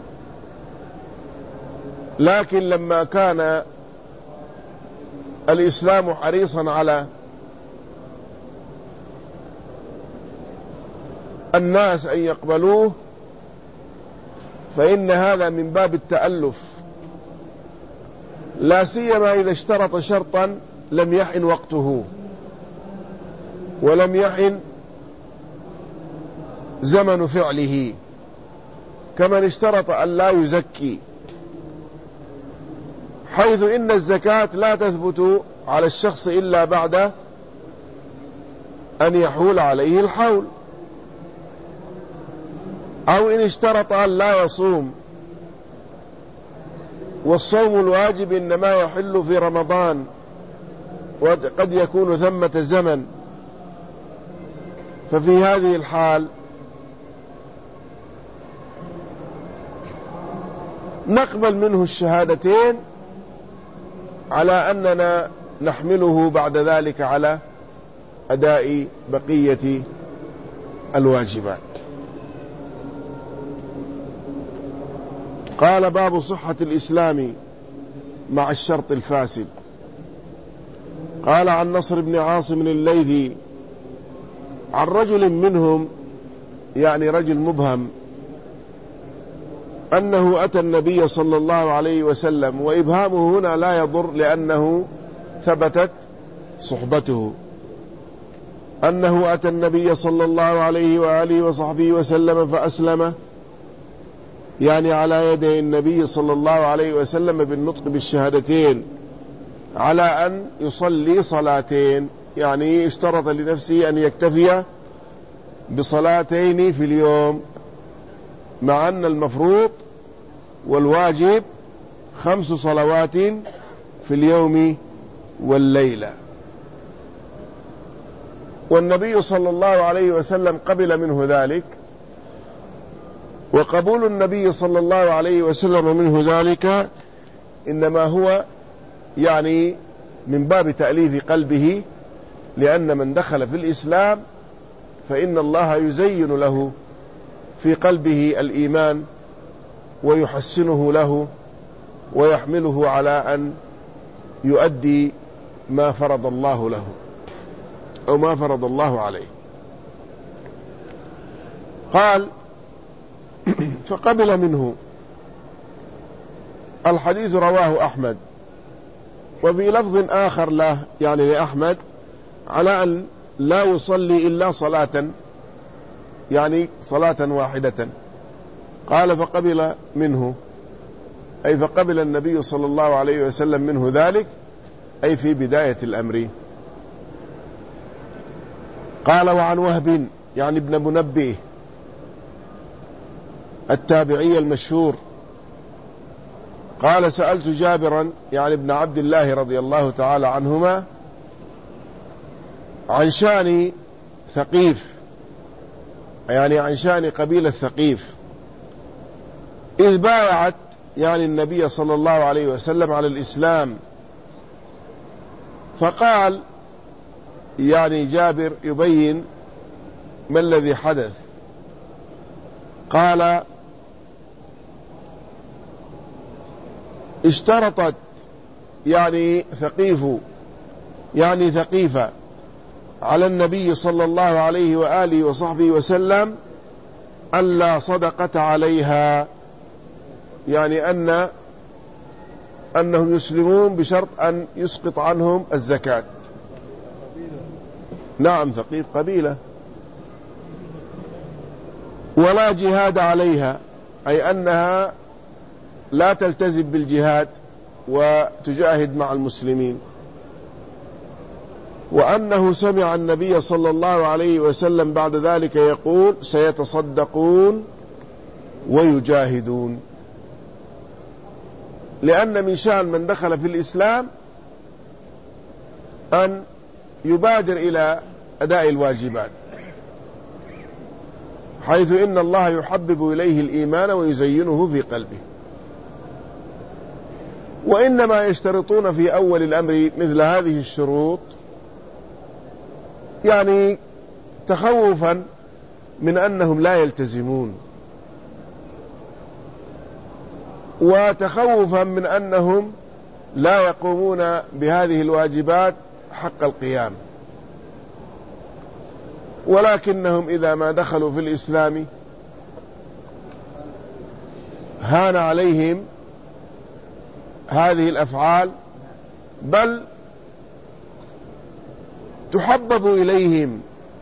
لكن لما كان الإسلام حريصا على الناس أن يقبلوه، فإن هذا من باب التألف، لا سيما إذا اشترط شرطا لم يحن وقته ولم يحن زمن فعله، كمن اشترط أن لا يزكي، حيث إن الزكاة لا تثبت على الشخص إلا بعد أن يحول عليه الحول، أو إن اشترط أن لا يصوم، والصوم الواجب إنما يحل في رمضان وقد يكون ثمة زمن، ففي هذه الحال نقبل منه الشهادتين على أننا نحمله بعد ذلك على أداء بقية الواجبات. قال باب صحة الإسلام مع الشرط الفاسد. قال عن نصر بن عاصم الليثي عن رجل منهم، يعني رجل مبهم، أنه أتى النبي صلى الله عليه وسلم، وإبهامه هنا لا يضر لأنه ثبتت صحبته، أنه أتى النبي صلى الله عليه وآله وصحبه وسلم فأسلم، يعني على يدي النبي صلى الله عليه وسلم بالنطق بالشهادتين، على أن يصلي صلاتين، يعني اشترط لنفسه أن يكتفي بصلاتين في اليوم، مع أن المفروض والواجب خمس صلوات في اليوم والليلة. والنبي صلى الله عليه وسلم قبل منه ذلك، وقبول النبي صلى الله عليه وسلم منه ذلك إنما هو يعني من باب تأليف قلبه، لأن من دخل في الإسلام فإن الله يزين له في قلبه الإيمان ويحسنه له ويحمله على أن يؤدي ما فرض الله له أو ما فرض الله عليه. قال فقبل منه. الحديث رواه أحمد، وفي لفظ آخر له يعني لأحمد على أن لا يصلي إلا صلاة، يعني صلاة واحدة. قال فقبل منه، أي فقبل النبي صلى الله عليه وسلم منه ذلك، أي في بداية الأمر. قال وعن وهب يعني ابن منبه التابعي المشهور قال سألت جابرا يعني ابن عبد الله رضي الله تعالى عنهما عن شأن ثقيف، يعني عن شأن قبيلة ثقيف، إذ بايعت يعني النبي صلى الله عليه وسلم على الإسلام. فقال يعني جابر يبين ما الذي حدث. قال اشترطت يعني ثقيف يعني ثقيفة على النبي صلى الله عليه وآله وصحبه وسلم ألا صدقة عليها، يعني أن أنهم يسلمون بشرط أن يسقط عنهم الزكاة. نعم ثقيف قبيلة. ولا جهاد عليها، أي أنها لا تلتزم بالجهاد وتجاهد مع المسلمين. وأنه سمع النبي صلى الله عليه وسلم بعد ذلك يقول سيتصدقون ويجاهدون، لأن من شأن من دخل في الإسلام أن يبادر إلى أداء الواجبات، حيث إن الله يحبب إليه الإيمان ويزينه في قلبه. وإنما يشترطون في أول الأمر مثل هذه الشروط يعني تخوفا من أنهم لا يلتزمون، وتخوفا من أنهم لا يقومون بهذه الواجبات حق القيام. ولكنهم إذا ما دخلوا في الإسلام هان عليهم هذه الأفعال، بل تحبب إليهم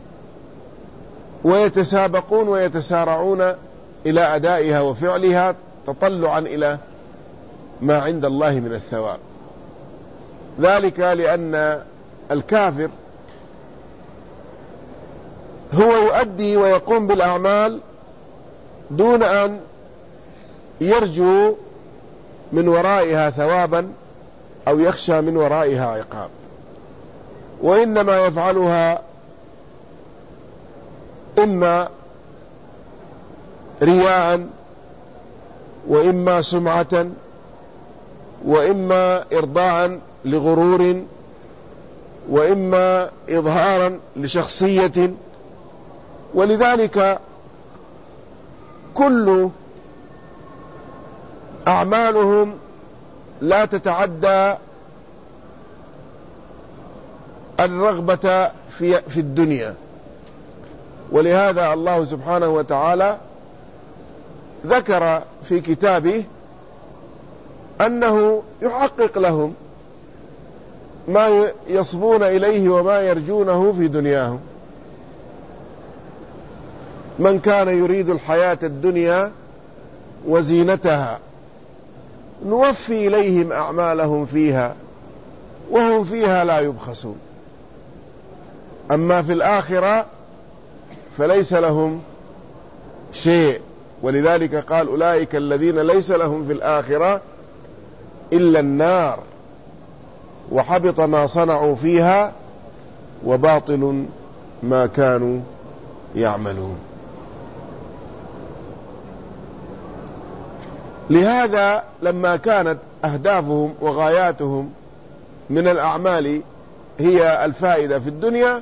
ويتسابقون ويتسارعون إلى أدائها وفعلها تطلعا إلى ما عند الله من الثواب. ذلك لأن الكافر هو يؤدي ويقوم بالأعمال دون أن يرجو من ورائها ثوابا أو يخشى من ورائها عقاب، وإنما يفعلها إما رياء، وإما سمعة، وإما إرضاء لغرور، وإما إظهارا لشخصية. ولذلك كل أعمالهم لا تتعدى الرغبة في في الدنيا. ولهذا الله سبحانه وتعالى ذكر في كتابه أنه يحقق لهم ما يصبون إليه وما يرجونه في دنياهم. من كان يريد الحياة الدنيا وزينتها نوفي إليهم أعمالهم فيها وهم فيها لا يبخسون. أما في الآخرة فليس لهم شيء. ولذلك قال أولئك الذين ليس لهم في الآخرة إلا النار وحبط ما صنعوا فيها وباطل ما كانوا يعملون. لهذا لما كانت أهدافهم وغاياتهم من الأعمال هي الفائدة في الدنيا،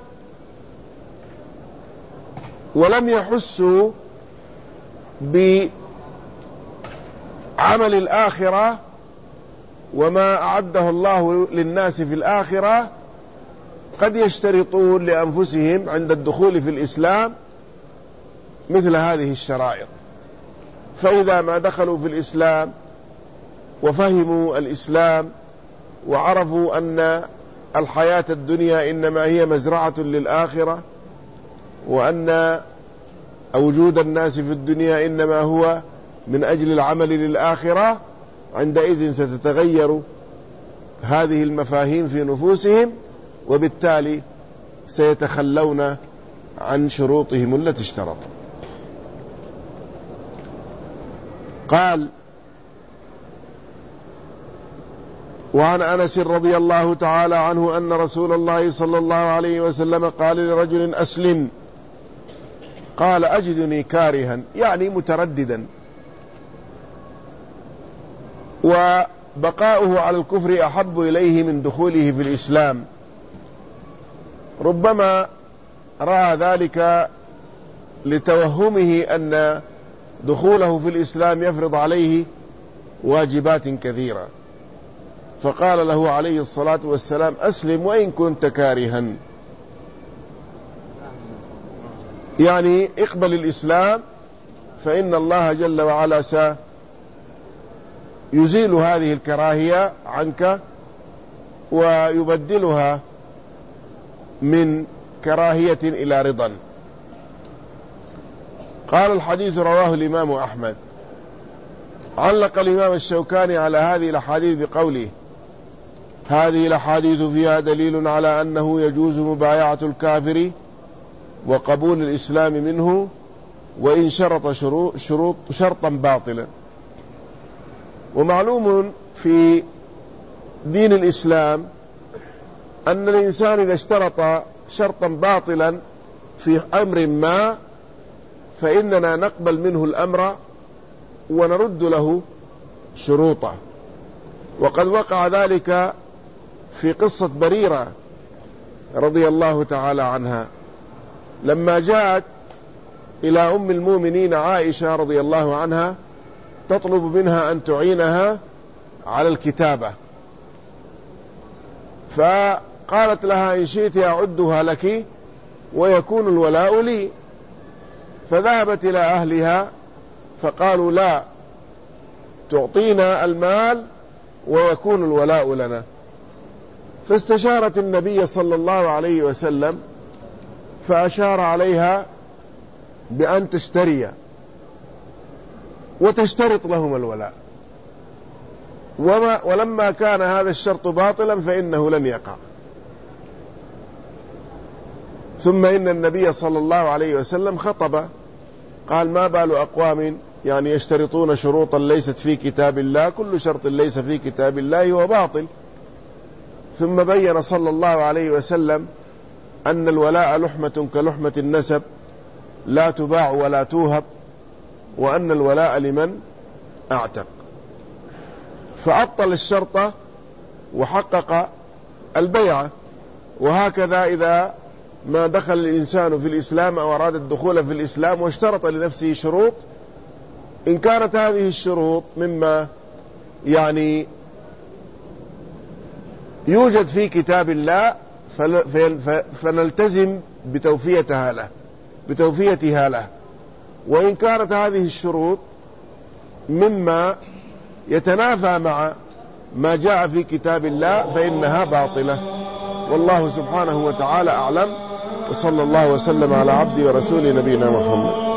ولم يحسوا بعمل الآخرة وما أعده الله للناس في الآخرة قد يشترطون لأنفسهم عند الدخول في الإسلام مثل هذه الشرائط، فإذا ما دخلوا في الإسلام وفهموا الإسلام وعرفوا أن الحياة الدنيا إنما هي مزرعة للآخرة، وأن وجود الناس في الدنيا إنما هو من أجل العمل للآخرة، عندئذ ستتغير هذه المفاهيم في نفوسهم، وبالتالي سيتخلون عن شروطهم التي اشترطوا. قال: وعن أنس رضي الله تعالى عنه أن رسول الله صلى الله عليه وسلم قال لرجل: أسلم. قال: أجدني كارها، يعني مترددا، وبقاؤه على الكفر أحب إليه من دخوله في الإسلام. ربما رأى ذلك لتوهمه أن دخوله في الإسلام يفرض عليه واجبات كثيرة، فقال له عليه الصلاة والسلام: أسلم وإن كنت كارها، يعني اقبل الإسلام فإن الله جل وعلا سيزيل هذه الكراهية عنك ويبدلها من كراهية إلى رضا. قال: الحديث رواه الإمام أحمد. علق الإمام الشوكاني على هذه الأحاديث بقوله: هذه الأحاديث فيها دليل على أنه يجوز مبايعة الكافر وقبول الإسلام منه وإن شرط شروط, شروط شرطا باطلا. ومعلوم في دين الإسلام أن الإنسان إذا اشترط شرطا باطلا في أمر ما فإننا نقبل منه الأمر ونرد له شروطه. وقد وقع ذلك في قصة بريرة رضي الله تعالى عنها، لما جاءت إلى أم المؤمنين عائشة رضي الله عنها تطلب منها أن تعينها على الكتابة، فقالت لها: إن شئت أعدها لك ويكون الولاء لي. فذهبت إلى أهلها فقالوا: لا، تعطينا المال ويكون الولاء لنا. فاستشارت النبي صلى الله عليه وسلم فأشار عليها بأن تشتري وتشترط لهم الولاء، وما ولما كان هذا الشرط باطلا فإنه لم يقع. ثم إن النبي صلى الله عليه وسلم خطب قال: ما بال أقوام يعني يشترطون شروطا ليست في كتاب الله، كل شرط ليس في كتاب الله هو باطل. ثم بين صلى الله عليه وسلم أن الولاء لحمة كلحمة النسب لا تباع ولا توهب، وأن الولاء لمن أعتق، فأبطل الشرط وحقق البيعة. وهكذا إذا ما دخل الإنسان في الإسلام أو أراد الدخول في الإسلام واشترط لنفسه شروط، إن كانت هذه الشروط مما يعني يوجد في كتاب الله فنلتزم بتوفيتها له بتوفيتها له وإن كانت هذه الشروط مما يتنافى مع ما جاء في كتاب الله فإنها باطلة. والله سبحانه وتعالى أعلم، وصلى الله وسلم على عبده ورسوله نبينا محمد.